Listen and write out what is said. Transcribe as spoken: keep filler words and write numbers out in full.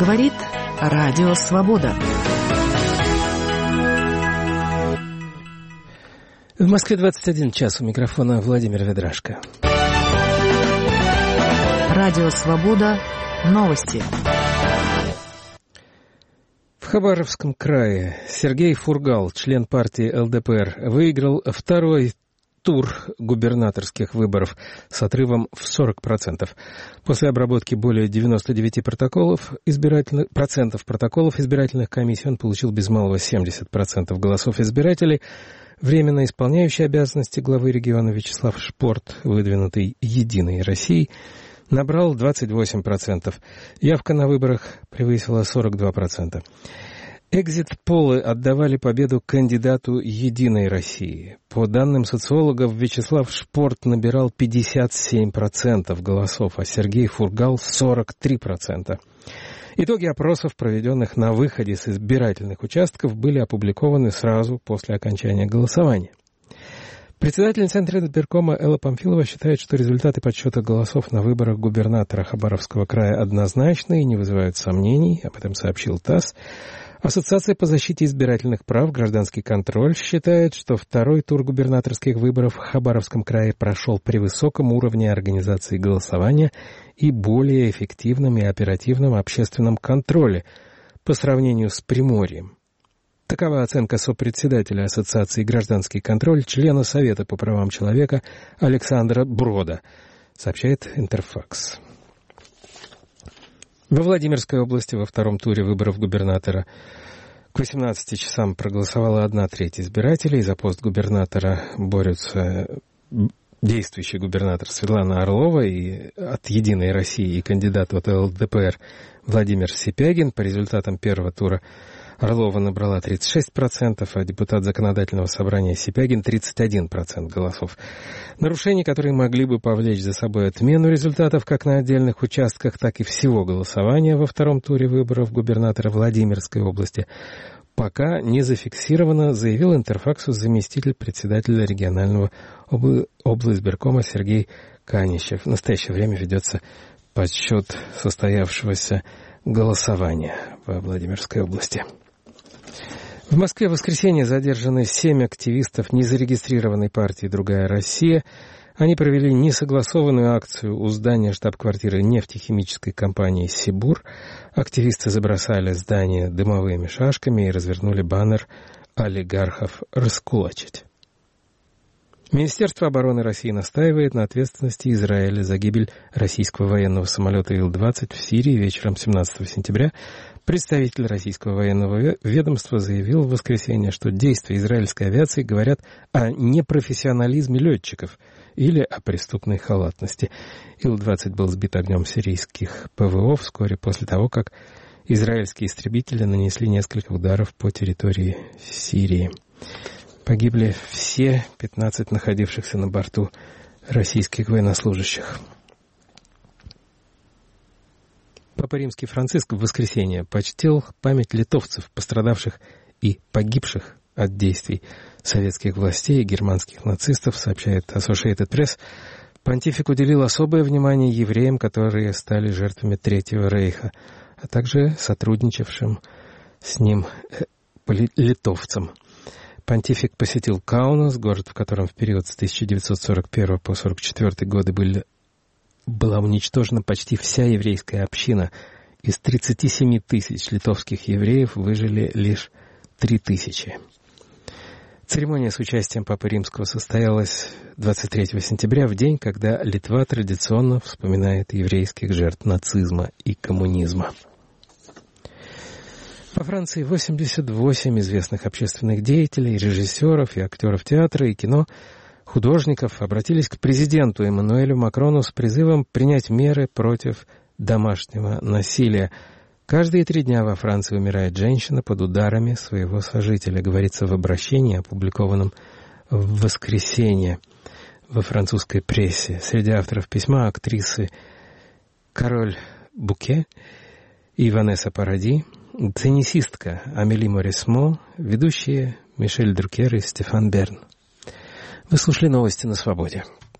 Говорит Радио Свобода. В Москве двадцать один час, у микрофона Владимир Ведрашко. Радио Свобода. Новости. В Хабаровском крае Сергей Фургал, член партии эл дэ пэ эр, выиграл второй тур губернаторских выборов с отрывом в сорок процентов. После обработки более девяносто девять протоколов избирательных, процентов протоколов избирательных комиссий он получил без малого семьдесят процентов голосов избирателей. Временно исполняющий обязанности главы региона Вячеслав Шпорт, выдвинутый «Единой Россией», набрал двадцать восемь процентов. Явка на выборах превысила сорок два процента. Экзит-полы отдавали победу кандидату «Единой России». По данным социологов, Вячеслав Шпорт набирал пятьдесят семь процентов голосов, а Сергей Фургал — сорок три процента. Итоги опросов, проведенных на выходе с избирательных участков, были опубликованы сразу после окончания голосования. Председатель Центризбиркома Элла Памфилова считает, что результаты подсчета голосов на выборах губернатора Хабаровского края однозначны и не вызывают сомнений, об этом сообщил ТАСС. Ассоциация по защите избирательных прав «Гражданский контроль» считает, что второй тур губернаторских выборов в Хабаровском крае прошел при высоком уровне организации голосования и более эффективном и оперативном общественном контроле по сравнению с Приморьем. Такова оценка сопредседателя Ассоциации «Гражданский контроль», члена Совета по правам человека Александра Брода, сообщает Интерфакс. Во Владимирской области во втором туре выборов губернатора к восемнадцати часам проголосовала одна треть избирателей. За пост губернатора борются действующий губернатор Светлана Орлова и от «Единой России» и кандидат от эл дэ пэ эр Владимир Сипягин. По результатам первого тура Орлова набрала тридцать шесть процентов, а депутат Законодательного собрания Сипягин — тридцать один процент голосов. Нарушений, которые могли бы повлечь за собой отмену результатов как на отдельных участках, так и всего голосования во втором туре выборов губернатора Владимирской области, пока не зафиксировано, заявил Интерфаксу заместитель председателя регионального обл... облизбиркома Сергей Канищев. В настоящее время ведется подсчет состоявшегося голосования во Владимирской области. В Москве в воскресенье задержаны семь активистов незарегистрированной партии «Другая Россия». Они провели несогласованную акцию у здания штаб-квартиры нефтехимической компании «Сибур». Активисты забросали здание дымовыми шашками и развернули баннер «Олигархов раскулачить». Министерство обороны России настаивает на ответственности Израиля за гибель российского военного самолета Ил двадцать в Сирии вечером семнадцатого сентября. Представитель российского военного ведомства заявил в воскресенье, что действия израильской авиации говорят о непрофессионализме летчиков или о преступной халатности. Ил двадцать был сбит огнем сирийских пэ вэ о вскоре после того, как израильские истребители нанесли несколько ударов по территории Сирии. Погибли все пятнадцать находившихся на борту российских военнослужащих. Папа Римский Франциск в воскресенье почтил память литовцев, пострадавших и погибших от действий советских властей и германских нацистов, сообщает Associated Press. Понтифик уделил особое внимание евреям, которые стали жертвами Третьего Рейха, а также сотрудничавшим с ним литовцам. Понтифик посетил Каунас, город, в котором в период с тысяча девятьсот сорок первого по сорок четвёртый годы были, была уничтожена почти вся еврейская община. Из тридцати семи тысяч литовских евреев выжили лишь три тысячи. Церемония с участием Папы Римского состоялась двадцать третьего сентября, в день, когда Литва традиционно вспоминает еврейских жертв нацизма и коммунизма. Во Франции восемьдесят восемь известных общественных деятелей, режиссеров и актеров театра и кино, художников обратились к президенту Эммануэлю Макрону с призывом принять меры против домашнего насилия. Каждые три дня во Франции умирает женщина под ударами своего сожителя, говорится в обращении, опубликованном в воскресенье во французской прессе. Среди авторов письма актрисы Кароль Буке и Ванесса Паради, теннисистка Амели Морисмо, ведущие Мишель Друкер и Стефан Берн. Вы слушали новости на Свободе.